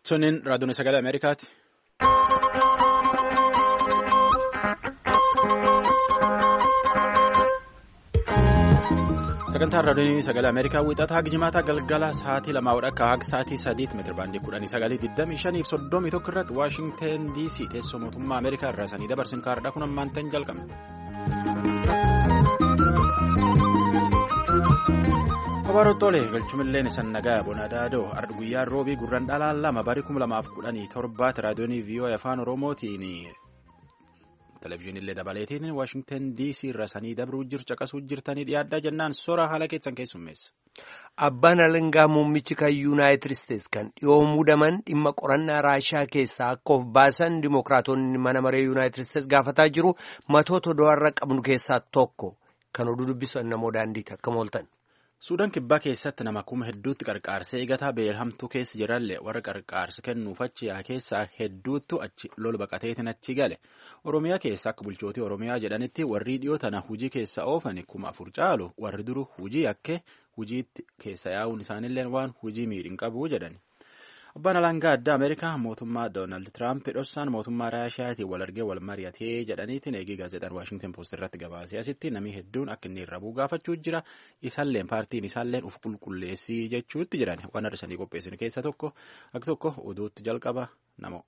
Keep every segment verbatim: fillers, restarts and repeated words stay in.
Sunniin raadiyoon sagalee Ameerikaati. Sagantaan raadiyoon sagalee Ameerikaa wixataa haga jimaataa galgala sa'aatii lamaa wadhakka haga sa'aatii sadiitti meetira baandii kudhanii sagalii digdamii shanii fi soddomii tokko irratti Waashingteen D C teessoo mootummaa Ameerikaa irraa sanii dabarsin kaardhaa kun ammaantan jalqabne. Abaarotoolee galchumilleen isan nagaa bonaadaadoo ardi guyyaa roobii gurraan dhalaa lama barii kuma lamaaf kudhanii torbaatti raadiyoonii V O A afaan Oromootiin televezyiinillee dabaleetiin Waashingteen D C irra sanii dabruu jiru caqasuu jirtanii dhiyaaddaa jennaan soora haala keessan keessummeessa. Abbaan alangaa muummichi kan Yuunaayitid Isteetsi kan dhiyoo muudaman dhimma qorannaa Raashaa keessaa akka of baasan Dimookiraatonni mana maree Yuunaayitid Isteetsi gaafataa jiru matoota do'arra qabnu keessaa tokko kan oduu dubbisan namoo daandiiti akka mooltan. Suudaan kibbaa keessatti nama kuma hedduutti qarqaarsa eegataa beelhamtuu keessa jirallee warra qarqaarsa kennuuf achi yaa keessaa hedduuttu achi lol baqateetiin achi gale. Oromiyaa keessa akka bulchootii Oromiyaa jedhanitti warri dhiyoo tana hujii keessa oofani kuma afur caalu warri duru hujii yakkee hujiitti keessa yaa'uun isaanillee waan hujii miidhin qabu jedhani. Abbaan alangaa addaa Ameerikaa mootummaa Doonaald Tiraamp dhossaan mootummaa Raashiyaatiin wal argee wal mari'atee jedhaniitiin eegee gaazexaan Waashingten Poost irratti gabaasee asitti namni hedduun akka inni irra bu'u gaafachuu jira. Isaalleen paartiin isaalleen uf qulqulleessii jechuutti jiran waan har'isanii qopheessin keessa tokko akka tokko oduutti jalqaba namoo.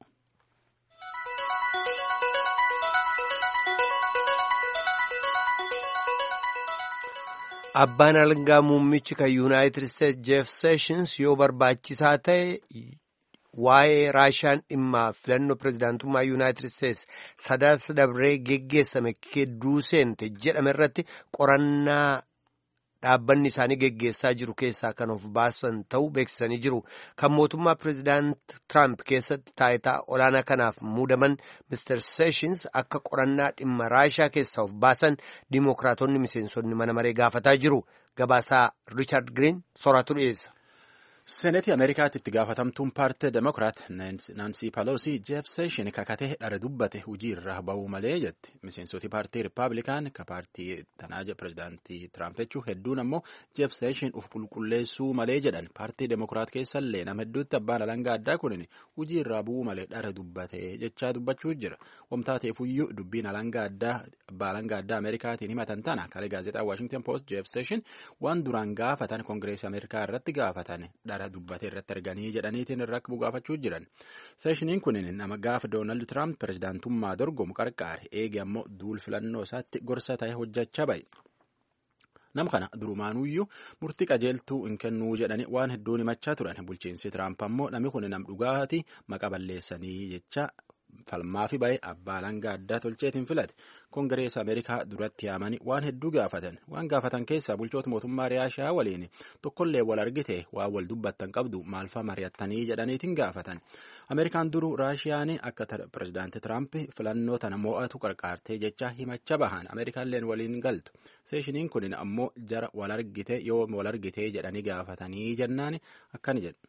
Abbaan alangaa muummichi kan Yuunaayitid Isteetsi Jeef Seeshins yoo barbaachisaa ta'e waa'ee Raashaan dhimma filannoo pirezidaantummaa Yuunaayitid Isteetsi sadaasa dabree geggeessame kedduu seente jedhame irratti qorannaa dhaabbanni isaanii geggeessaa jiru keessaa kan of baasan ta'uu beeksisanii jiru. Kan mootummaa pirezidaant Tiraamp keessatti taayitaa olaanaa kanaaf muudaman mister Seeshins akka qorannaa dhimma Raashaa keessaa of baasan Dimookiraatonni miseensonni mana maree gaafataa jiru. Gabaasaa Riichaard Giriin soraatu dhiyeessa. Seenetii Ameerikaatti itti gaafatamtuun paartii Demokiraat Naansi Peloosii Jeef Seeshin kakatee dhara dubbate hujii irraa ba'uu malee jetti. Miseensoti paartii Rippaabilikaan ka paartii tanaaja pirezidaantii Tiraamp jechuun hedduun ammoo Jeef Seeshin uf qulqulleessuu malee jedhan. Paartii Demokiraat keessallee nama hedduutti abbaan alangaa addaa kunin hujii irraa bu'uu malee dhara dubbate jechaa dubbachuu jira. Wamtaa ta'eefuyyuu dubbiin alangaa addaa abbaa alangaa addaa Ameerikaatiin himatan tana kalee gaazexaa Waashingten Poost Jeef Seeshin waan duraan gaafatan Koongireesii Ameerikaa irratti gaafatan. Dhara dubbate irratti arganii jedhaniitiin irra akka bugaafachuu jiran. Seeshiniin kun nama gaafa Doonaald Tiraamp pirezidaantummaa dorgomu qarqaare eege ammoo duul filannoo isaatti gorsa ta'e hojjechaa bahe. Nama kana durumaanuyyuu murtii qajeeltuu hin kennuu jedhani waan hedduun himachaa turan. Bulchiinsi Tiraamp ammoo namni kun nam dhugaati maqa balleessanii jecha falmaa fi baay'ee abbaa alangaa addaa tolcheetiin filate. Koongireesii Ameerikaa duratti yaamanii waan hedduu gaafatan. Waan gaafatan keessaa bulchoota mootummaa Raashaa waliin tokkollee wal argite waan wal dubbattan qabdu maalfaa mari'attanii jedhaniitiin gaafatan. Ameerikaan duruu Raashiyaan akka pirezidaantii Tiraamp filannoo tana mo'atu qarqaartee jecha himacha bahan Ameerikaalleen waliin galtu. Seeshiniin kun ammoo jara wal argite yoo wal argite jedhanii gaafatanii jennaan akkani jedhu.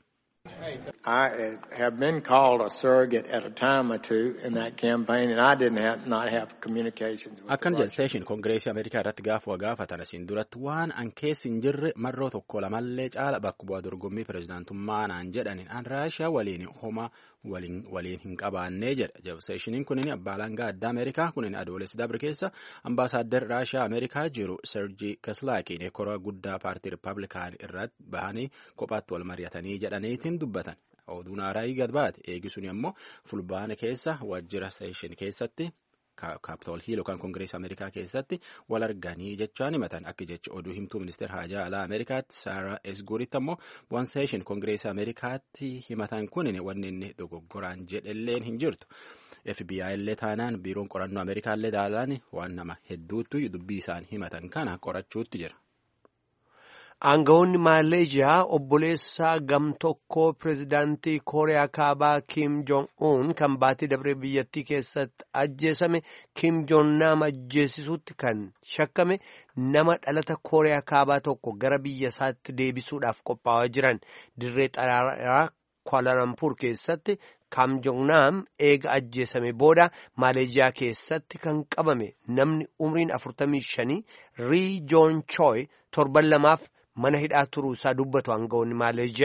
I have been called a surrogate at a time or two in that campaign, and I didn't have not have communications with Akkan jedheeshin Koongireesii Ameerikaa irratti gaafa gaafatan asiin duratti waan an keessa hin jirre marroo tokko lamallee caala bakka bu'aa dorgommii pirezidaantummaa naan jedhaniin an Raashaa waliin homa waliin waliin hin qabaannee jedha. Jeef-Seeshiniin kunin abbaa alangaa addaa Ameerikaa kunin adoolessi dabre keessa ambaasaaddar Raashaa Ameerikaa jiru Sergii Kislaakiin koraa guddaa paartii Rippaabilikaan irratti bahanii kophaatti wal mari'atanii jedhaniitiin dubbatan. Oduun haaraa gad baate eegisuun ammoo fulbaana keessa waajjira Seeshin keessatti Kaapitool Hiil yookaan Koongireesii Ameerikaa keessatti wal arganii jechaan himatan. Akka jecha oduu himtuu ministeera haajaa alaa Ameerikaatti Saaraa Esguritti ammoo waan Seeshin Koongireesii Ameerikaatti himatan kunin wanni inni dogoggoraan jedhelleen hin jirtu. F B I illee taanaan biiroon qorannoo Ameerikaallee daalaan waan nama hedduutti dubbii isaan himatan kana qorachuutti jira. Aangawoonni Maaleeshiyaa obboleessaa gamtokkoo pirezidaantii Kooriyaa Kaabaa Kim Jong-un kan baatii dabree biyyattii keessatti ajjeesame Kim Jong-nam ajjeesisuutti kan shakkame nama dhalata Kooriyaa Kaabaa tokko gara biyya isaatti deebisuudhaaf qophaa'aa jiran dirree xayyaaraa Kuala Lumpur keessatti Kim Jong-nam eega ajjeesame booda Maaleeshiyaa keessatti kan qabame namni umriin afurtamii shanii Rii Joon Choi torban lamaaf mana hidhaa turuu isaa dubbatu aangawoonni Maaleeshiyaa.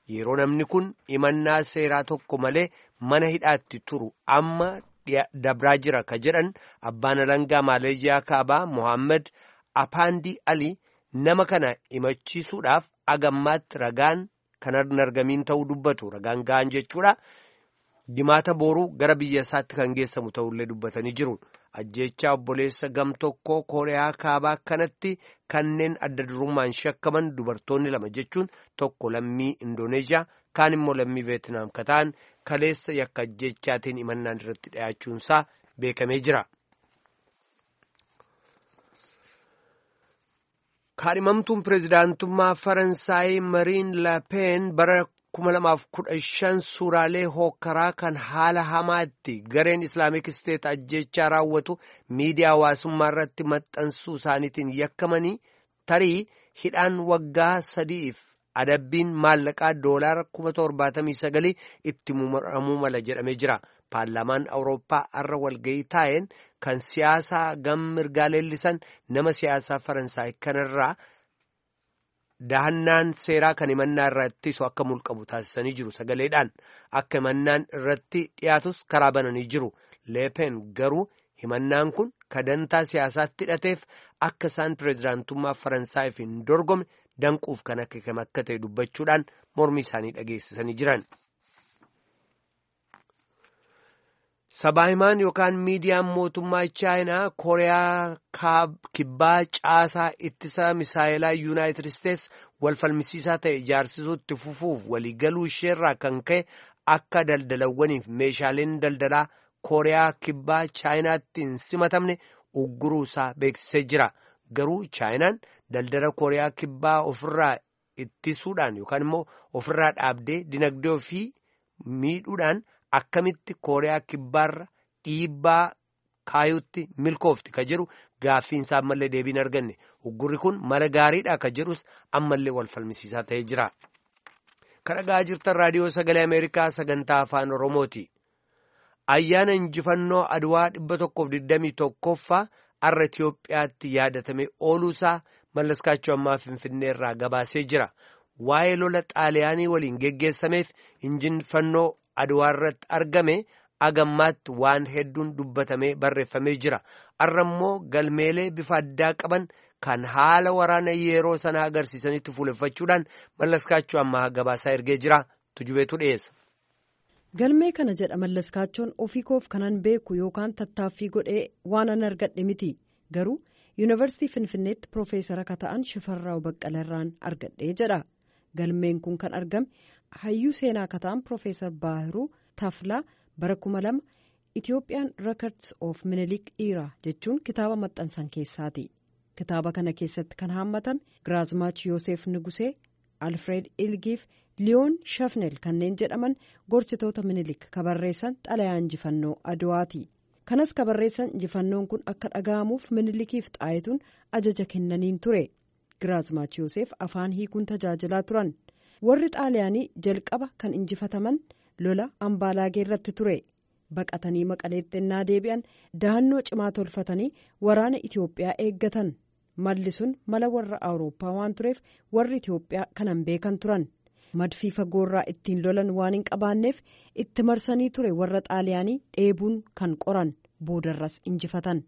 yeroo namni kun himannaa seeraa tokko malee mana hidhaatti turu amma dabraa jira ka jedhan abbaan alangaa Maaleeziyaa kaabaa Mohaammed Apaandii Ali nama kana himachiisuudhaaf agammaatti ragaan kan hin argamiin ta'uu dubbatu. Ragaan ga'an jechuudha. Jimaata booruu gara biyya isaatti kan geessamu ta'ullee dubbatanii jiru. Ajjeechaa obboleessa gam tokkoo Kooriyaa kaabaa kanatti kanneen adda durummaan shakkaman dubartoonni lama jechuun tokko lammii Indooneeziyaa kaan immoo lammii Veetinaam ka ta'an kaleessa yakka ajjeechaatiin himannaan irratti dhiyaachuunsaa beekamee jira. Kaadhimamtuun pireezidaantummaa Faransaay Mariin Lapeen bara kuma lamaaf kudha shan suuraalee hookkaraa kan haala hamaatti gareen Islaamik Isteet ajjechaa raawwatu miidiyaa hawaasummaa irratti maxxansuu isaaniitiin yakkamanii tarii hidhaan waggaa sadiif adabbiin maallaqaa doolaara kuma torbaatamii sagalii itti muramuu mala jedhamee jira. Paarlaamaan Awurooppaa har'a walga'ii taa'een kan siyaasaa gam mirgaa leellisan nama siyaasaa Faransaay kanarraa dahannaan seeraa kan himannaa irraa ittisu akka mulqabu taasisanii jiru. Sagaleedhaan akka himannaan irratti dhiyaatus karaa bananii jiru. Leepen garuu himannaan kun kadantaa siyaasaatti hidhateef akka isaan pireezidaantummaa Faransaayif hin dorgomne danquuf kan akka akka ta'e dubbachuudhaan mormii isaanii dhageessisanii jiran. Sabaahimaan yookaan miidiyaan mootummaa Chaayinaa Kooriyaa kibbaa caasaa ittisa misaayilaa Yuunaayitid Isteets wal falmisiisaa ta'e ijaarsisuutti fufuuf waliigaluu isheerraa kan ka'e akka daldalawwaniif meeshaaleen daldalaa Kooriyaa kibbaa Chaayinaatti hin simatamne ugguruu isaa beeksisee jira. Garuu Chaayinaan daldala Kooriyaa kibbaa ofirraa ittisuudhaan yookaan immoo ofirraa dhaabdee dinagdee ofii miidhuudhaan akkamitti Kooriyaa kibbaarra dhiibbaa kaayutti milkoofti ka jedhu gaaffiinsaa ammallee deebiin arganne. Uggurri kun mala gaariidha ka jedhus ammallee wal falmisiisaa ta'ee jira. Kan dhagaa jirtan raadiyoo sagalee Ameerikaa sagantaa afaan Oromooti. Ayyaana injifannoo Adwaa dhibba tokkoof digdamii tokkoffaa har'a Itiyoophiyaatti yaadatamee ooluusaa Mallaskaachoo ammaa Finfinnee irraa gabaasee jira. Waa'ee lola Xaaliyaanii waliin geggeessameef injifannoo Adwaa irratti argame agammaatti waan hedduun dubbatamee barreeffamee jira. Har'a immoo galmeelee bifa addaa qaban kan haala waraana yeroo sanaa agarsiisanitti fuuleffachuudhaan Mallaskaachoo ammaa gabaasaa ergee jira. Tujubeetu dhiyeessa. Galmee kana jedha Mallaskaachoon ofii koof kanan beeku yookaan tattaaffii godhee waan an argadhe miti. Garuu Yuunivarsiitii Finfinneetti Piroofeesara ka ta'an Shifarraa'u Baqqalarraan argadhee jedha. Galmeen kun kan argame hayyuu seenaa ka ta'an Piroofeesar Baahiruu Taflaa bara kuma lama Itiyoophiyaan Records of Minilik Era jechuun kitaaba maxxansan keessaati. Kitaaba kana keessatti kan haammatame Giraazmaach Yoosef Nugusee, Alfred Ilgiif, Liyoon Shafnel kanneen jedhaman gorsitoota Minilik ka barreessan xalayaa injifannoo Adwaati. Kanas ka barreessan injifannoon kun akka dhaga'amuuf Minilikiif Xaayituun ajaja kennaniin ture. Giraazmaach Yoosef afaan hiikuun tajaajilaa turan. Warri Xaaliyaanii jalqaba kan injifataman lola Ambaalaagee irratti ture. Baqatanii Maqaleetti ennaa deebi'an dahannoo cimaa tolfatanii waraana Itiyoophiyaa eeggatan. Malli sun mala warra Awurooppaa waan tureef warri Itiyoophiyaa kanan beekan turan. Madfii fagoorraa ittiin lolan waan hin qabaanneef itti marsanii ture warra Xaaliyaanii dheebuun kan qoran boodarras injifatan.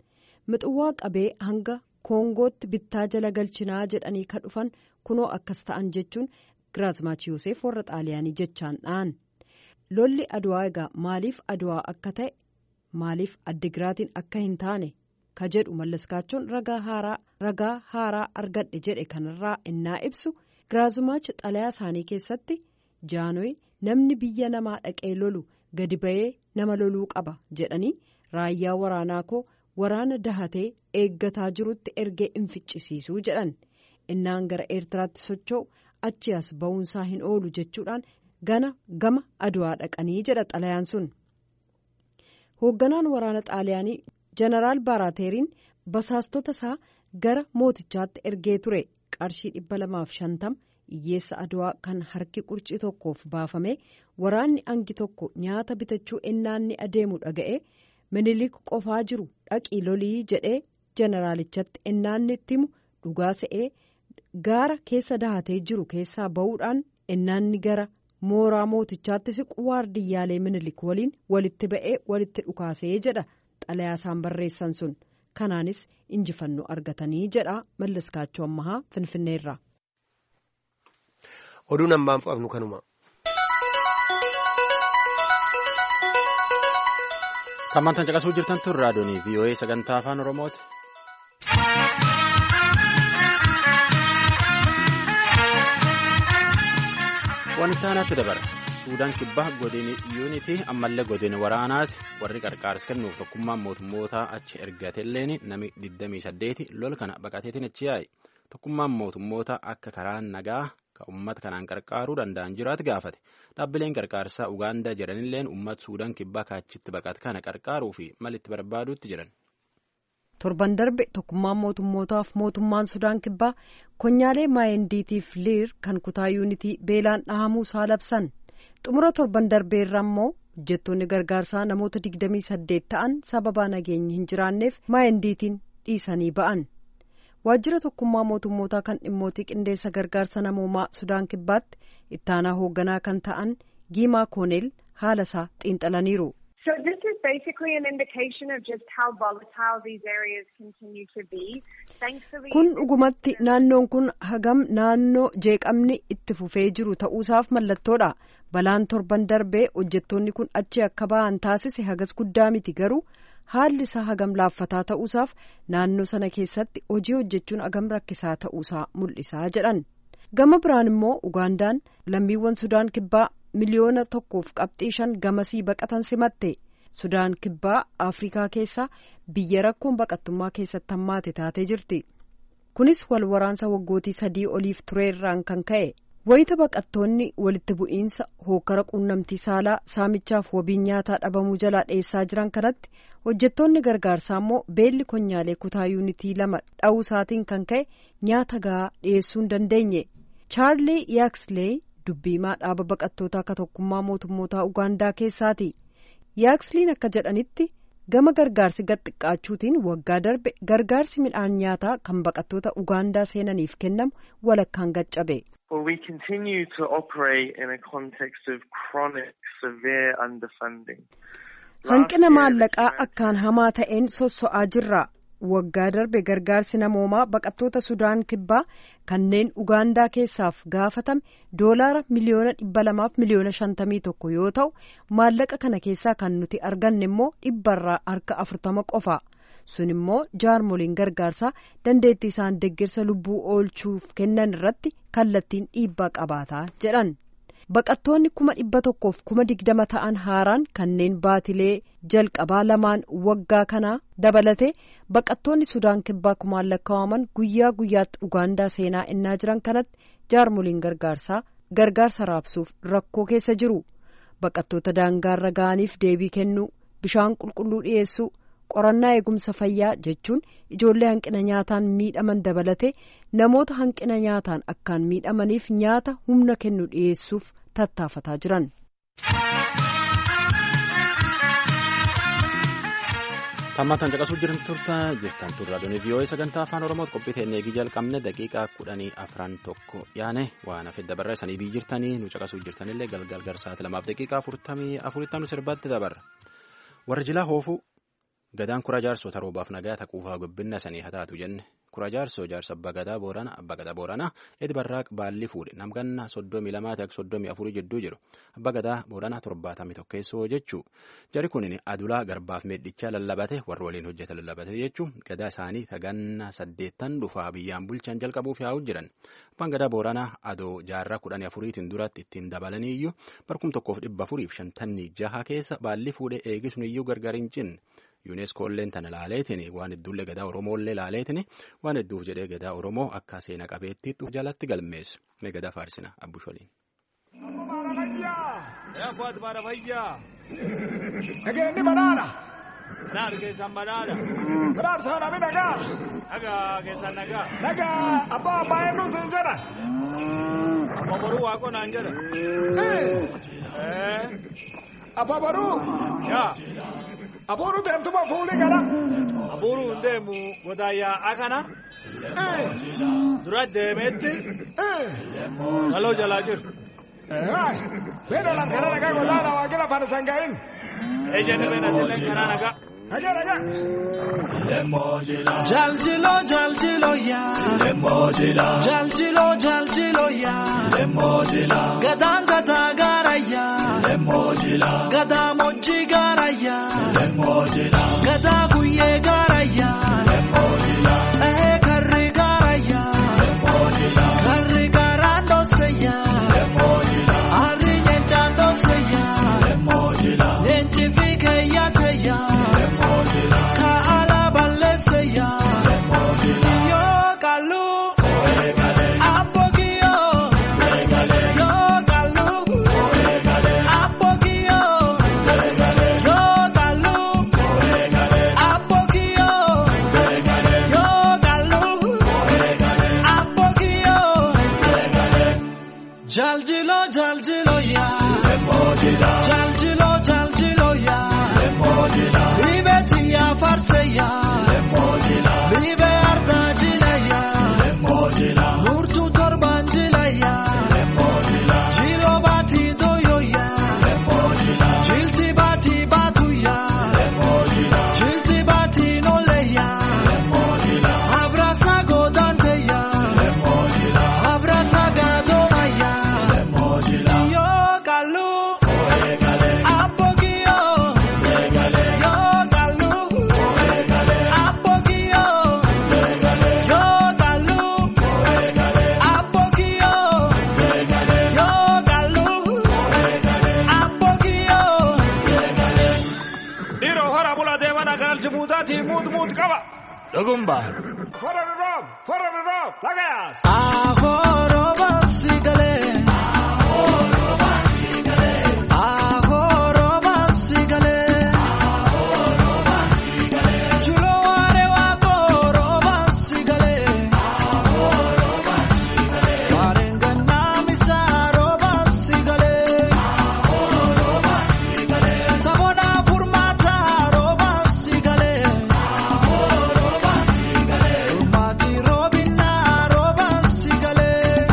Mixuwaa qabee hanga Koongootti bittaa jala galchinaa jedhanii ka dhufan kunoo akkas ta'an jechuun Giraazmaach Yoosef warra Xaaliyaanii jechaan dha'an. Lolli Adwaa egaa maaliif Adwaa akka ta'e maaliif Addigiraatiin akka hin taane ka jedhu Mallaskaachoon ragaa haaraa ragaa haaraa argadhe jedhe kanarraa innaa ibsu Giraazmaach xalayaa isaanii keessatti jaanoy namni biyya namaa dhaqee lolu gadi ba'ee nama loluu qaba jedhanii raayyaa waraanaa koo waraana dahatee eeggataa jirutti ergee hin ficcisiisuu jedhan. Innaan gara Eertiraatti socho'u achi as ba'uunsaa hin oolu jechuudhaan gana gama Adwaa dhaqanii jedha xalayaan sun. Hoogganaan waraana Xaaliyaanii Jeneraal Baaraateriin basaastota isaa gara mootichaatti ergee ture. Qarshii dhibba lamaaf shantama hiyyeessa Adwaa kan harki qurcii tokkoof baafame waraanni angi tokko nyaata bitachuu ennaanni adeemu dhaga'e Minilik qofaa jiru dhaqii lolii jedhee jeneraalichatti ennaanni itti himu dhugaa se'ee gaara keessa dahatee jiru keessaa ba'uudhaan innaanni gara mooraa mootichaatti siqu waardiyyaalee minilik waliin walitti ba'ee walitti dhukaasee jedha xalayaasaan barreessan sun. Kanaanis injifannoo argatanii jedha Mallaskaachoo Ammahaa Finfinneerraa. Oduun ammaan qabnu kanuma. Tammantan caqasuu jirtan tun raadiyoonii V O A sagantaa afaan Oromooti. Wanti aanatti dabara. Suudaan kibbaa godini yuunitii ammallee godina waraanaati warri qarqaarsa kennuuf tokkummaan mootummootaa achi ergatelleen nami digdamii saddeeti lola kana baqateetiin achi yaa'e. Tokkummaan mootummoota akka karaa nagaa ka uummata kanaan qarqaaruu danda'an jiraatu gaafate. Dhaabbileen qarqaarsaa Ugaandaa jedhanilleen uummata Suudaan kibbaa kaachitti baqate kana qarqaaruu fi malitti barbaaduutti jiran. Torban darbe tokkummaan mootummootaaf mootummaan Sudaan kibbaa konyaalee maayendiitiif liir kan kutaa yuunitii beelaan dhahamuu isaa labsan. Xumura torban darbee irraa immoo hojjettoonni gargaarsaa namoota digdamii saddeet ta'an sababa nageenyi hin jiraanneef maayendiitiin dhiisanii ba'an. Waajjira tokkummaa mootummootaa kan dhimmootii qindeessa gargaarsa namoomaa Sudaan kibbaatti ittaanaa hoogganaa kan ta'an Giimaa Kooneel haala isaa xiinxalaniiru. So this is basically an indication of just how volatile these areas continue to be. Thankfully, kun dhugumatti naannoon kun hagam naannoo jeeqamni itti fufee jiru ta'uusaaf mallattoodha. Balaan torban darbee hojjettoonni kun achi akka ba'an taasise hagas guddaa miti garuu haalli isaa hagam laaffataa ta'uusaaf naannoo sana keessatti hojii hojjechuun hagam rakkisaa ta'uusaa mul'isaa jedhan. Gama biraan immoo Ugaandaan lammiiwwan Sudaan kibbaa miliyoona tokkoof qabxii shan gamasii baqatan simatte. Sudaan kibbaa Afrikaa keessaa biyya rakkoon baqattummaa keessatti hammaate taatee jirti. Kunis wal waraansa waggootii sadii oliif tureerraan kan ka'e. Wayita baqattoonni walitti bu'iinsa hookara quunnamtii saalaa saamichaaf wabiin nyaataa dhabamuu jalaa dheessaa jiran kanatti hojjettoonni gargaarsaa immoo beelli konyaalee kutaa yuunitii lama dha'uu isaatiin kan ka'e nyaata gahaa dhiyeessuu hin dandeenye. Chaarlii Yaakslee dubbiimaa dhaaba baqattootaa akka tokkummaa mootummootaa Ugaandaa keessaati. Yaaksliin akka jedhanitti gama gargaarsi gad xiqqaachuutiin waggaa darbe gargaarsi midhaan nyaataa kan baqattoota Ugaandaa seenaniif kennamu walakkaan gaccabe. Well, we continue to operate in a context of chronic, severe underfunding. Hanqina maallaqaa akkaan hamaa ta'een sosso'aa jirra. Waggaa darbe gargaarsi namoomaa baqattoota Sudaan kibbaa kanneen Ugaandaa keessaaf gaafatame doolaara miliyoona dhibba lamaaf miliyoona shantamii tokko yoo ta'u maallaqa kana keessaa kan nuti arganne immoo dhibbarraa harka afurtama qofa. Sun immoo jaarmoliin gargaarsaa dandeettii isaan deeggarsa lubbuu oolchuuf kennan irratti kallattiin dhiibbaa qabaataa jedhan. Baqattoonni kuma dhibba tokkoof kuma digdama ta'an haaraan kanneen baatilee jalqabaa lamaan waggaa kanaa dabalate baqattoonni Sudaan kibbaa kumaan lakkaa'aman guyyaa guyyaatti Ugaandaa seenaa innaa jiran kanatti jaarmoliin gargaarsaa gargaarsa raabsuuf rakkoo keessa jiru. Baqattoota daangaarra ga'aniif deebii kennuu, bishaan qulqulluu dhiyeessuu, qorannaa eegumsa fayyaa jechuun ijoollee hanqina nyaataan miidhaman dabalate namoota hanqina nyaataan akkaan miidhamaniif nyaata humna kennu dhiyeessuuf tattaafataa jiran. Tammataan caqasuu jirtan jirtan turraa doonii V O A sagantaa afaan Oromooti qophii teennee eegii jalqabne daqiiqaa kudhanii afran tokko yaane waan hafe dabarra isanii bii jirtanii nu caqasuu jirtanillee galgal garsaati lamaaf daqiiqaa afurtamii afuritti sirbaatti dabarra. Warra jilaa hoofuu gadaan kura jaarsota roobaaf nagaa taquufaa gobbinna sanii hataatu jenne kura jaarsoo jaarsa abbaa gadaa boorana abbaa gadaa boorana edi barraaq baalli fuudhe namganna soddomii lamaa ta'e soddomii afurii jidduu jiru abbaa gadaa boorana torbaatamii tokkeessoo jechuu jari kunin adulaa garbaaf meedhichaa lallabate warra waliin hojjeta lallabate jechuu gadaa isaanii taganna saddeettan dhufaa biyyaan bulchan jalqabuuf yaa'u jiran abbaan gadaa boorana adoo jaarraa kudhanii afuriitiin duratti ittiin dabalanii iyyuu barkum tokkoof dhibba afuriif shantamii jaha keessa baalli fuudhe eegisuun iyyuu gargar hin cinne. UNESCO illeen tana laaleetiin waan hedduullee gadaa Oromoo illee laaleetiin waan hedduuf jedhee gadaa Oromoo akka seena qabeettiitti jalatti galmeesse mee gadaa faarsina abbusholiin. Nageenyi banaana. Naannoo keessan banaana. Banaana saana mi nagaa. Nagaa keessan nagaa. Nagaa abbaa abbaa eenyu siin jedha. Abbaa baruu waaqoo naan jedha. Abbaa baruu. Yaa. Abuuru deemtuma fuulii gara. Abuuru deemu godaayyaa akana. Dura deemeetti. Galoo jalaa jiru. Eh, beda lan kana naga godana wagila farsangain. Ejene bena tele kana naga. Naga naga. Jaljilo jaljilo ya. Jaljilo jaljilo ya. Gadang gada garaya. Gada moji garaya. Gada kuye garaya. Eh karri garaya. Karri garando seya. Arri nyenchando seya. Nenchifike ya teya. Ka ala balle seya. Yo kalu. Apogio. Yo kalu. Apogio. Yo kalu. Apogio. Yo kalu. Apogio. Jaljilo jaljilo ya. Jaljilo jaljilo ya. Libeti ya farse ya. Libe arda jila ya. Nurtu torban jila ya. Jilo bati doyo ya. Jilti bati batu ya. Jilti bati nole ya. Abrasa godante ya. Abrasa gadoma ya. Yo kalu. Apogio. Yo kalu. Apogio. Yo kalu. Apogio. Yo kalu. Apogio. Diro hara bula devana garal jibutati mut mut kaba. Dogumba. Fora de rob, fora de rob. Lagas. Ahoro basigale. Ahoro basigale. Chulo are wa koro basigale. Warengana misaro basigale. Sabona furmata ro basigale. Mati robina ro basigale.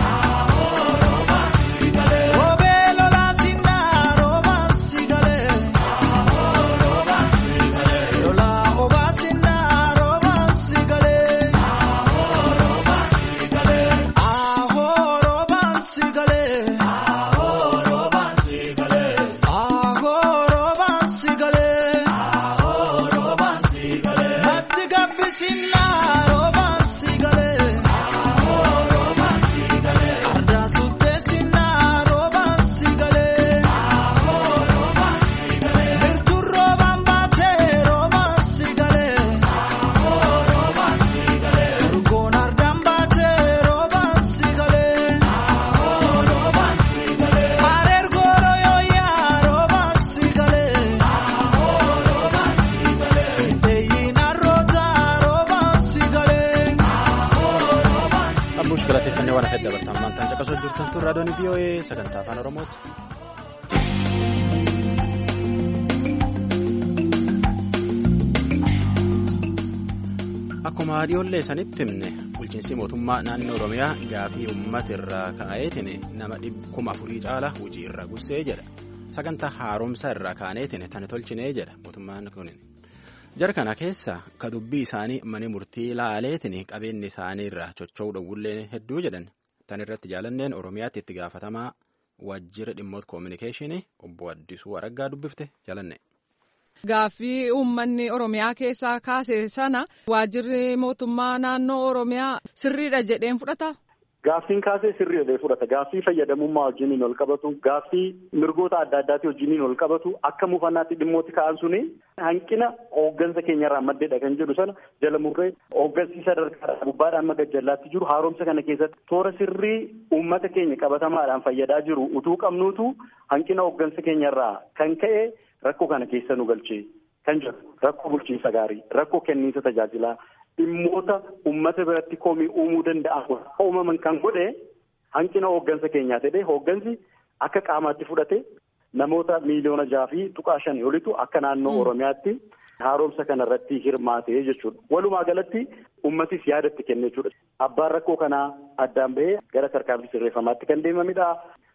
Robelo la sinna ro basigale. Lola oba sinna ro basigale. Ahoro basigale. Ahoro basigale. Ahoro basigale. Ahoro basigale. Matti gabbi sinna ro basigale. Ahoro basigale. Arda sutte sinna ro basigale. Ahoro basigale. Virturro bambate ro basigale. Ahoro basigale. Urgon ardambate ro basigale. Ahoro basigale. Arer goro yo ya ro basigale. Ahoro basigale. Deyina rota ro basigale. Ahoro basigale. Abbush galateeffannee waan hafedha bartaamaan ta'an caqasuu jirtan tun raadiyoon V O A sagantaa afaan Oromooti. Akkuma dhiyoollee sanitti himne bulchiinsi mootummaa naannoo Oromiyaa gaafii uummata irraa ka'eetiin nama kuma afurii caala hojii irra gussee jedha. Sagantaa haaromsa irraa kaaneetiin tani tolchinee jedha mootummaan kun. Jara kana keessa ka dubbii isaanii mani murtii laaleetiin qabeenyi isaanii irraa chocho'uu dhowwullee hedduu jedhan. Tan irratti jaalanneen Oromiyaatti itti gaafatamaa waajjira dhimmoota koominikeeshinii obbo Addisuu Araggaa dubbifte jaalanne. Gaaffii uummanni Oromiyaa keessaa kaase sana waajjirri mootummaa naannoo Oromiyaa sirriidha jedheen fudhata. Gaaffiin kaasee sirriidha fudhata. Gaaffii fayyadamummaa wajjiniin ol qabatu, gaaffii mirgoota adda addaatii wajjiniin ol qabatu, akka muufannaatti dhimmooti ka'an suni hanqina hooggansa keenyarraa maddeedha kan jedhu sana jala murree hooggansi sadarkaa gubbaadhaan maga jallaatti jiru haaromsa kana keessatti toora sirrii uummata keenya qabatamaadhaan fayyadaa jiru utuu qabnuutu hanqina hooggansa keenyarraa kan ka'e rakkoo kana keessa nu galchee kan jedhu rakkoo bulchiinsa gaarii, rakkoo kenniinsa tajaajilaa. Dhimmoota uummata biratti komii uumuu danda'an uumaman kan godhe hanqina hooggansa keenyaa ta'ee hooggansi akka qaamaatti fudhate namoota miiliyoona jaha fi tuqaa shan olitu akka naannoo Oromiyaatti haaromsa kanarratti hirmaate jechuudha. Walumaa galatti uummatis yaadatti kenne jechuudha. Abbaan rakkoo kanaa addaan bahee gara tarkaanfii sirreeffamaatti kan deemamidha.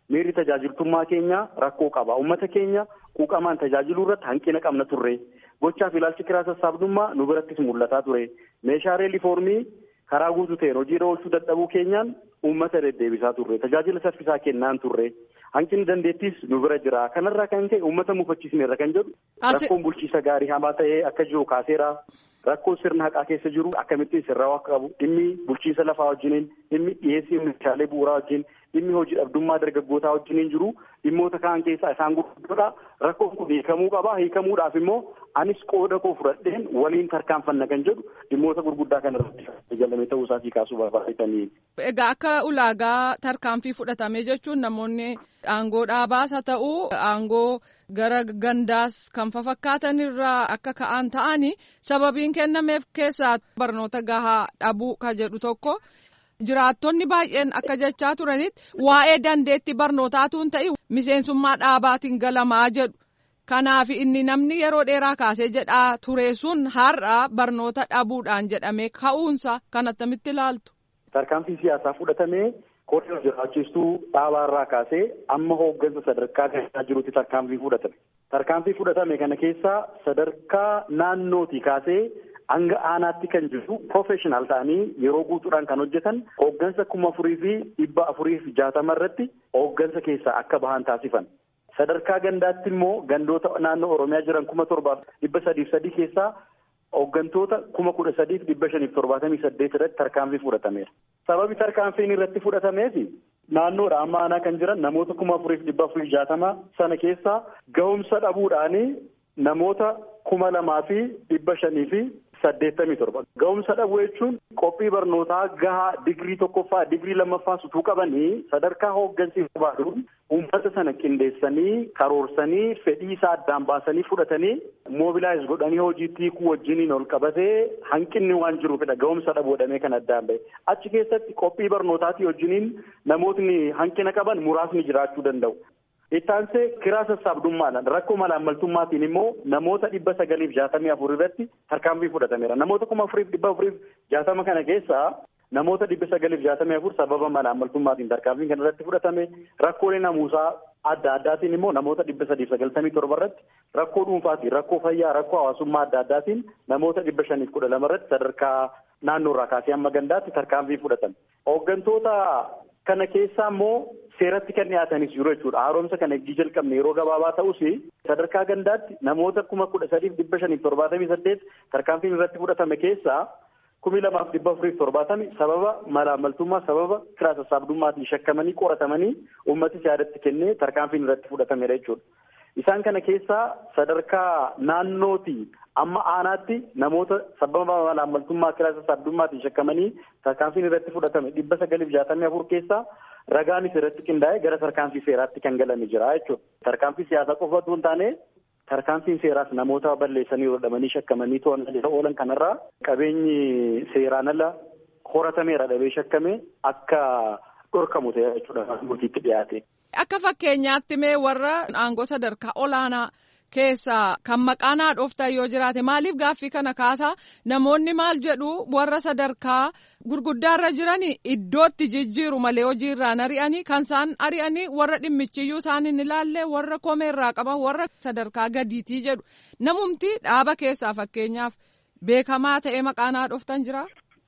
miirri tajaajiltummaa keenya rakkoo qaba. Uummata keenya quuqamaan tajaajiluu irratti hanqina qabna turre. Gochaaf ilaalchi kiraa sassaabdummaa nu birattis mul'ataa ture. Meeshaalee riifoormii karaa guutuu ta'een hojiirra oolchuu dadhabuu keenyaan uummata deddeebisaa turre. Tajaajila saffisaa kennaan turre. Hanqinni dandeettis nu bira jira. Kanarraa kan ka'e uummata mufachiisneerra kan jedhu rakkoon bulchiisa gaarii hamaa ta'ee akka jiru kaaseera. Rakkoon sirna haqaa keessa jiru akkamittiin sirraa akka qabu dhimmi bulchiisa lafaa wajjiniin dhimmi dhiyeessii meeshaalee bu'uuraa wajjin dhimmi hojii dhabdummaa dargaggootaa wajjiniin jiru dhimmoota kaan keessaa isaan gurguddoodha. Rakkoon kun hiikamuu qaba. Hiikamuudhaaf immoo anis qooda koo fudhadheen waliin tarkaanfanna kan jedhu dhimmoota gurguddaa kana irratti jallamee ta'uu isaatii kaasuu barbaadanii. Egaa akka ulaagaa tarkaanfii fudhatame jechuun namoonni aangoo dhaabaas haa ta'u aangoo gara gandaas kan fafakkaatan irraa akka ka'an ta'anii sababiin kennameef keessaa barnoota gahaa dhabuu ka jedhu tokko jiraattonni baay'een akka jechaa turanitti waa'ee dandeetti barnootaatu hin ta'in miseensummaa dhaabaatiin galamaa jedhu. Kanaaf inni namni yeroo dheeraa kaasee jedhaa ture sun har'a barnoota dhabuudhaan jedhamee ka'uunsa kan attamitti ilaaltu. Tarkaanfii siyaasaa fudhatamee koree jiraachistuu dhaabaarraa kaasee amma hooggansa sadarkaa gahee jirutti tarkaanfii fudhatame. Tarkaanfii fudhatame kana keessaa sadarkaa naannootii kaasee hanga aanaatti kan jiru professional ta'anii yeroo guutuudhaan kan hojjetan hooggansa kuma afurii fi dhibba afurii fi jaatama irratti hooggansa keessaa akka bahan taasifan. Sadarkaa gandaatti immoo gandoota naannoo Oromiyaa jiran kuma torbaaf dhibba sadiif sadii keessaa hooggantoota kuma kudha sadiif dhibba shaniif torbaatamii saddeet irratti tarkaanfii fudhatameera. Sababi tarkaanfiin irratti fudhatameef naannoodha amma aanaa kan jiran namoota kuma afuriif dhibba afurii jaatama sana keessaa gahumsa dhabuudhaanii namoota kuma lamaa fi dhibba shanii fi saddeettamii torba. Gahumsa dhabuu jechuun qophii barnootaa gahaa digirii tokkoffaa digirii lammaffaa sutuu qabanii sadarkaa hooggansi barbaaduun uummata sana qindeessanii karoorsanii fedhii isaa addaan baasanii fudhatanii moobilaayiz godhanii hojiitti hiikuu wajjiniin ol qabatee hanqinni waan jiruufidha gahumsa dhabuudhamee kan addaan bahe. Achi keessatti qophii barnootaatii wajjiniin namootni hanqina qaban muraasni jiraachuu danda'u. Ittaansee kiraa sassaabdummaadhaan rakkoo malaammaltummaatiin immoo namoota dhibba sagaliif jaatamii afur irratti tarkaanfii fudhatameera. Namoota kuma afuriif dhibba afuriif jaatama kana keessaa namoota dhibba sagaliif jaatamii afur sababa malaammaltummaatiin tarkaanfiin kana irratti fudhatame. Rakkoolee namuusaa adda addaatiin immoo namoota dhibba sadiif sagaltamii torba irratti rakkoo dhuunfaatiin rakkoo fayyaa rakkoo hawaasummaa adda addaatiin namoota dhibba shaniif kudha lama irratti sadarkaa naannoorraa kaasee amma gandaatti tarkaanfii fudhatame. Hooggantoota kana keessaa immoo seeratti kan dhiyaatanis jiru jechuudha. Haaromsa kana eeggii jalqabne yeroo gabaabaa ta'us sadarkaa gandaatti namoota kuma kudha sadiif dhibba shaniif torbaatamii saddeet tarkaanfiin irratti fudhatame keessaa kumi lamaaf dhibba afuriif torbaatami sababa malaammaltummaa sababa kiraa sassaabdummaatiin shakkamanii qoratamanii uummatis yaadatti kennee tarkaanfiin irratti fudhatameera jechuudha. Isaan kana keessaa sadarkaa naannootii amma aanaatti namoota sababa malaammaltummaa kiraa sassaabdummaatiin shakkamanii tarkaanfiin irratti fudhatame dhibba sagaliif jaatamii afur keessaa ragaanis irratti qindaa'ee gara tarkaanfii seeraatti kan galame jira jechuudha. Tarkaanfii siyaasaa qofa otoo hin taane tarkaanfiin seeraas namoota balleessanii hodhamanii shakkamanii to'annaa oolan kanarraa qabeenyi seeraan ala horatameera dhabee shakkame akka dhorkamu ta'e jechuudha murtiitti dhiyaate. Akka fakkeenyaatti mee warra aangoo sadarkaa olaanaa keessaa kan maqaan haadhooftan yoo jiraate maaliif gaaffii kana kaasaa namoonni maal jedhu warra sadarkaa gurguddaarra jiranii iddootti jijjiiru malee hojiirraan ari'anii kan isaan ari'anii warra dhimmichiyyuu isaan hin ilaalle warra komeerraa qaban warra sadarkaa gadiitii jedhu namumti dhaaba keessaa fakkeenyaaf beekamaa ta'ee maqaan haadhooftan jira.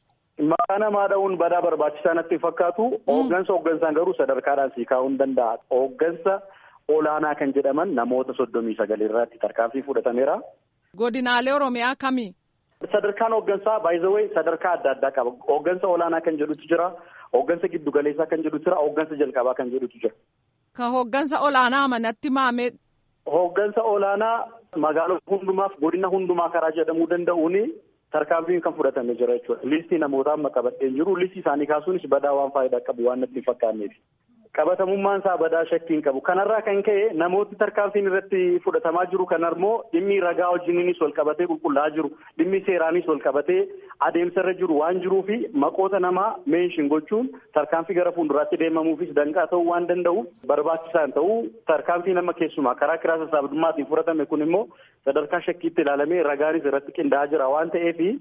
Maqaa namaa dha'uun badaa barbaachisaa natti fakkaatu hooggansa hooggansaan garuu sadarkaadhaan sii kaa'uu hin danda'a. Hooggansa olaanaa kan jedhaman namoota soddomii sagal irratti tarkaanfii fudhatameera. Godinaalee Oromiyaa kamii? Sadarkaan hooggansaa baay'ee sadarkaa adda addaa qaba. Hooggansa olaanaa kan jedhutu jira. Hooggansa giddugaleessaa kan jedhutu jira. Hooggansa jalqabaa kan jedhutu jira. Ka hooggansa olaanaa manatti maamee. Hooggansa olaanaa magaalota hundumaaf godina hundumaa karaa jedhamuu danda'uuni tarkaanfiin kan fudhatame jira jechuudha. Listii namootaa amma qabadheen jiru. Listii isaanii kaasuunis badaa waan faayidaa qabu waan natti hin fakkaanneef. Qabatamummaan isaa badaa shakkiin qabu. Kanarraa kan ka'e namooti tarkaanfiin irratti fudhatamaa jiru kanarmoo dhimmi ragaa wajjiniinis wal qabatee qulqullaa'aa jiru. Dhimmi seeraanis wal qabatee adeemsarra jiru waan jiruufi maqoota namaa meenshin gochuun tarkaanfii gara fuulduraatti deemamuufis danqaa ta'uu waan danda'uuf barbaachisaan ta'uu tarkaanfii nama keessumaa karaa kiraa sassaabdummaatiin fudhatame kun immoo sadarkaa shakkiitti ilaalamee ragaanis irratti qindaa'aa jira waan ta'eefi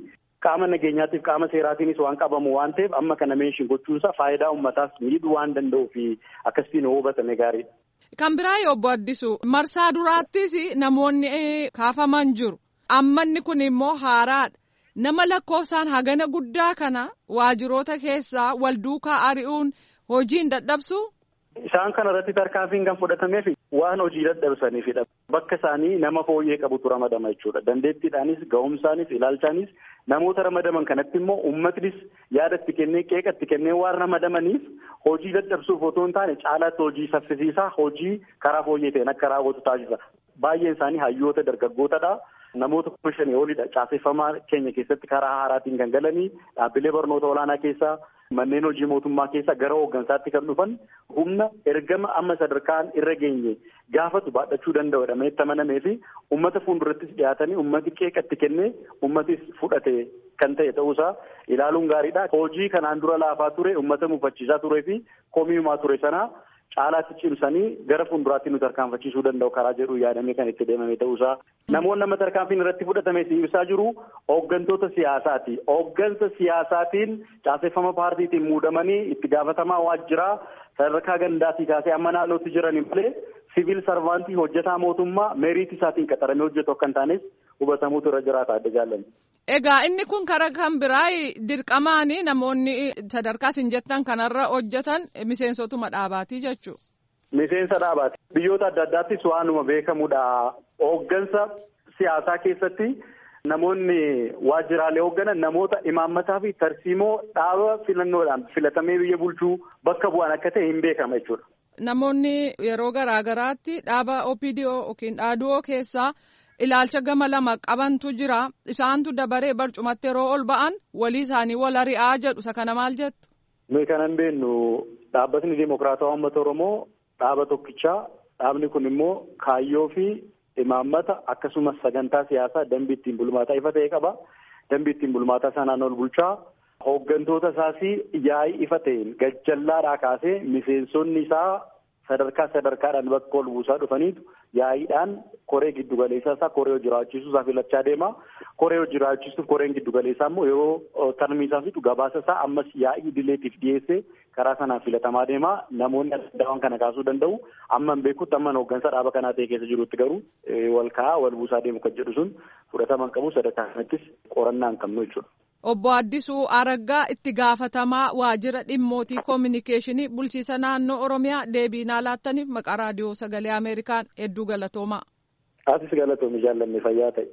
qaama nageenyaatiif qaama seeraatiinis waan qabamu waan ta'eef amma kana meeshin gochuunsaa faayidaa uummataas miidhuu waan danda'uu fi akkasiin hubatame gaariidha. Kan biraa obbo Addisu marsaa duraattis namoonni kaafaman jiru. Ammanni kun immoo haaraadha. Nama lakkoofsaan hagana guddaa kana waajiroota keessaa wal duukaa ari'uun hojiin dadhabsu. Isaan kana irratti tarkaanfiin kan fudhatameef waan hojii dadhabsaniifidha. Bakka isaanii nama fooyyee qabutu ramadama jechuudha. Dandeettiidhaanis, ga'umsaanis, ilaalchaanis namoota ramadaman kanatti immoo uummatnis yaada itti kennee qeeqa itti kennee waan ramadamaniif hojii dadhabsuuf otoo hin taane caalaatti hojii saffisiisaa hojii karaa fooyyee ta'een akka raawwatu taasisa. Baay'een isaanii hayyoota dargaggootadha. Namoota kuma shanii olidha. Caaseffamaa keenya keessatti karaa haaraatiin kan galanii dhaabbilee barnoota olaanaa keessaa manneen hojii mootummaa keessaa gara hooggansaatti kan dhufan humna ergama amma sadarkaan irra geenye gaafatu baadhachuu danda'udha. Meetti amanamee fi uummata fuuldurattis dhiyaatanii uummati qeeqatti kennee uummatis fudhate kan ta'e ta'uusaa ilaaluun gaariidha. Hojii kanaan dura laafaa ture uummata mufachiisaa turee fi komiimaa ture sanaa caalaatti cimsanii gara fuulduraatti nu tarkaanfachiisuu danda'u karaa jedhu yaadamee kan itti deemame ta'uusaa. Namoonni nama tarkaanfiin irratti fudhatame ibsaa jiru hooggantoota siyaasaati. Hooggansa siyaasaatiin caaseffama paartiitiin muudamanii itti gaafatamaa waajjiraa sadarkaa gandaatii kaasee amma naannootti jiranii malee siviil sarvaantii hojjetaa mootummaa meeriitii isaatiin qaxaramee hojjetu akka hin taanes hubatamuutu irra jiraata adda jaallanni. Egaa inni kun karaa kan biraa dirqamaanii namoonni sadarkaa isin jettan kanarra hojjetan miseensotuma dhaabaatii jechuudha. Miseensa dhaabaati. Biyyoota adda addaattis waanuma beekamudha. Hooggansa siyaasaa keessatti namoonni waajjiraalee hoogganan namoota imaammataa fi tarsiimoo dhaaba filannoodhaan filatamee biyya bulchuu bakka bu'an akka ta'e hin beekama jechuudha. Namoonni yeroo garaa garaatti dhaaba O P D O yookiin dhaaduu keessaa ilaalcha gama lama qabantu jira. Isaantu dabaree barcumatti yeroo ol ba'an walii isaanii wal ari'aa jedhu. Isa kana maal jettu? Nuyi kanan beennu dhaabbatni Dimokiraatawaa Uummata Oromoo dhaaba tokkichaa. Dhaabni kun immoo kaayyoo fi imaammata akkasumas sagantaa siyaasaa dambii ittiin bulmaataa ifa ta'e qaba. Dambii ittiin bulmaataa sanaan ol bulchaa. Hooggantoota isaas yaa'ii ifa ta'een gajjallaadhaa kaasee miseensonni isaa sadarkaa sadarkaadhaan bakka ol buusaa dhufaniitu yaa'iidhaan koree giddugaleessaa isaa koree hojii raawwachiisuu isaa filachaa deema. Koree hojii raawwachiisuuf koreen giddugaleessaa immoo yeroo tarmii isaa fixu gabaasa isaa ammas yaa'ii idileetiif dhiyeessee karaa sanaan filatamaa deema. Namoonni adda waan kana kaasuu danda'u. Amma hin beekutti amma hooggansa dhaaba kanaa ta'e keessa jirutti garuu wal kaa'aa wal buusaa deemu kan jedhu sun fudhatama hin qabu. Sadarkaa kanattis qorannaa hin qabnu jechuudha. Obbo Addisuu Araggaa itti gaafatamaa waajjira dhimmootii koominikeeshinii bulchiisa naannoo Oromiyaa deebii naa laattaniif maqaa raadiyoo sagalee Ameerikaan hedduu galatoomaa. Asis galatoomi jaallanne fayyaa ta'e.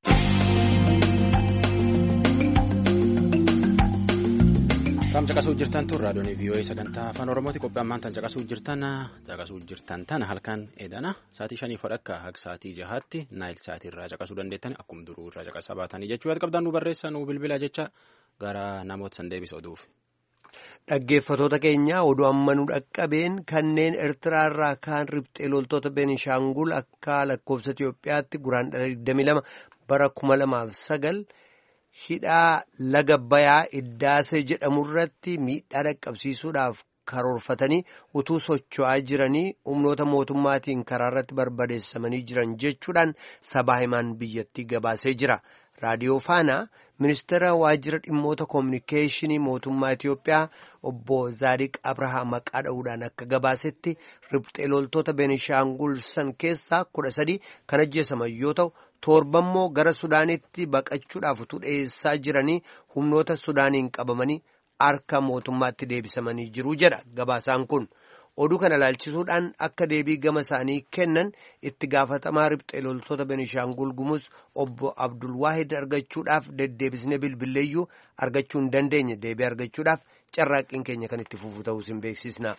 Kan caqasuu jirtan tun raadiyoon V O A sagantaa afaan Oromooti. Qophii ammaan tan caqasuu jirtan caqasuu jirtan tana halkan edana sa'aatii shanii fadhakka haga sa'aatii jahaatti naayil sa'aatii irraa caqasuu dandeettan akkuma duruu irraa caqasaa baatanii jechuu yaada qabdan nu barreessaa nu bilbilaa jecha gara namoota san deebisa oduuf. Dhaggeeffatoota keenya oduu amma nu dhaqqabeen kanneen Eertiraa irraa kaan riphxee loltoota Beenishaangul akka lakkoofsa Itoophiyaatti guraandhala digdamii lama bara kuma lamaaf sagal. Hidhaa laga bayaa iddaasee jedhamu irratti miidhaa dhaqqabsiisuudhaaf karoorfatanii utuu socho'aa jiranii humnoota mootummaatiin karaa irratti barbadeessamanii jiran jechuudhaan sabaa himaan biyyattii gabaasee jira. Raadiyoo Faanaa ministeera waajjira dhimmoota koominikeeshinii mootummaa Itoophiyaa obbo Zaadiq Abrahaa maqaa dha'uudhaan akka gabaasetti riphxee loltoota Beenishaangul san keessaa kudha sadii kan ajjeesaman yoo ta'u. Torbammoo gara Sudaanitti baqachuudhaaf utuu dhiyeessaa jiranii humnoota Sudaaniin qabamanii harka mootummaatti deebisamanii jiru jedha gabaasaan kun. Oduu kana ilaalchisuudhaan akka deebii gama isaanii kennan itti gaafatamaa riphxee loltoota Beenishaangul Gumuz obbo Abdulwaahid argachuudhaaf deddeebisnee bilbilleeyyuu argachuu hin dandeenye deebii argachuudhaaf carraaqqiin keenya kan itti fufu ta'uu isin beeksisna.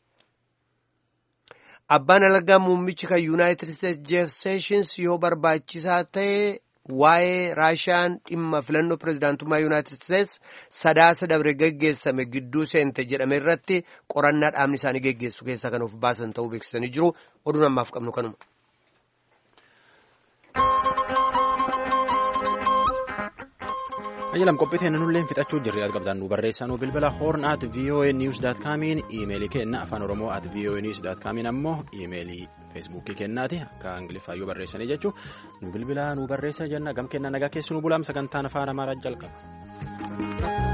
Abbaan alangaa muummichi kan Yuunaayitid Isteetsi Jeef Seeshins yoo barbaachisaa ta'e waa'ee Raashiyaan dhimma filannoo pirezidaantummaa Yuunaayitid Isteetsi sadaasa dabre geggeessame gidduu seente jedhame irratti qorannaa dhaabni isaanii geggeessu keessaa kan of baasan ta'uu beeksisanii jiru. Oduun ammaaf qabnu kanuma. Ajalam qophiiteen nulleen fixachuu jirri as qabdaan nu barreessaa nu bilbila horn at voa news dot comiin iimeelii kenna afaan oromoo at voa news dot comiin ammoo iimeelii feesbuukii kennaati akka ingiliffaayyuu barreessanii jechuu nu bilbila nu barreessa jenna gam kenna nagaa keessu nu bulaam sagantaan afaan amaaraa jalqaba.